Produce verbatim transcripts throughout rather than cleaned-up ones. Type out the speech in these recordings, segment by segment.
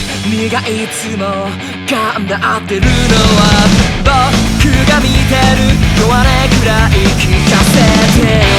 君がいつも頑張ってるのは僕が見てる弱音くらい聞かせてよ。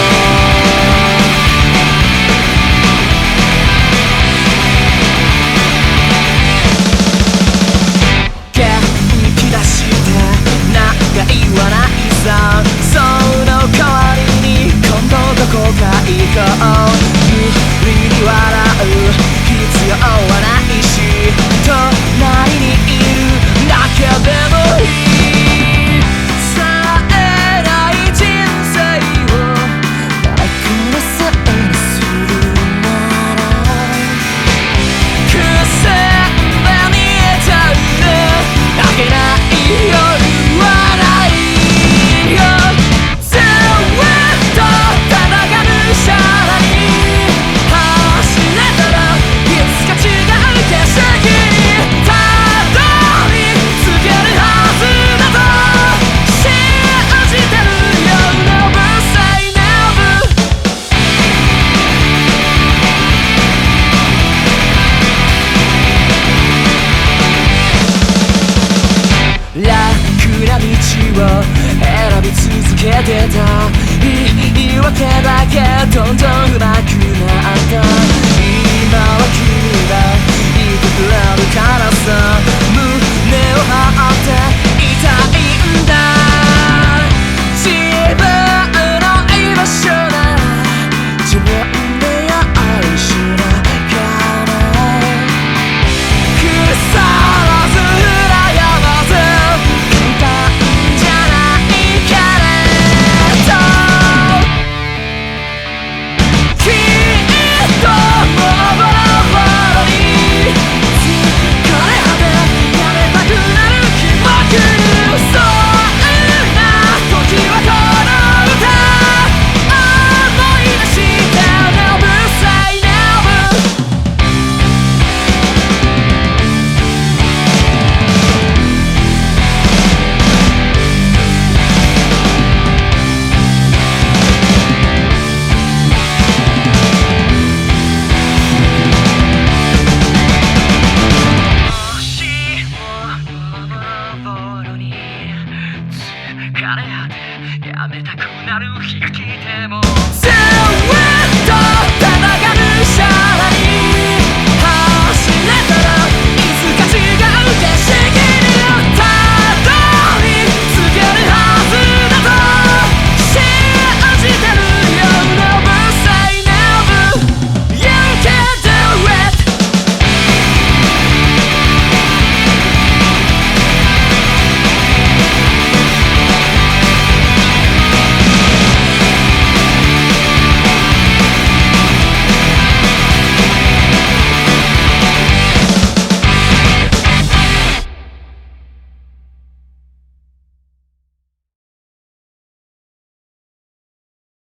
元気出してなんか言わないさ。その代わりに今度どこか行こう。無理に笑う必要はないし隣にいるだけでもいい。冴えない人生を誰かのせいにするならくせんで見えちゃうね。明けない夜はないよ。ずっと戦うシャラに走れたらいつか違う景色にたどり着けるはずだと信じてるよ。 Never say never。 楽な道を選び続けてた。言い訳だけどんどん上手くなった。今は君がいてくれるからさ。胸を張っていたいんだ。自分の居場所なら自分で用意しなきゃね。腐らず羨まず簡単じゃないけれどきっともうボロボロに疲れ果てやめたくなる気持ちにそんな時はこの歌思い出して Never say never。 もしもボロボロに疲れ果てやめたくなる日が来ても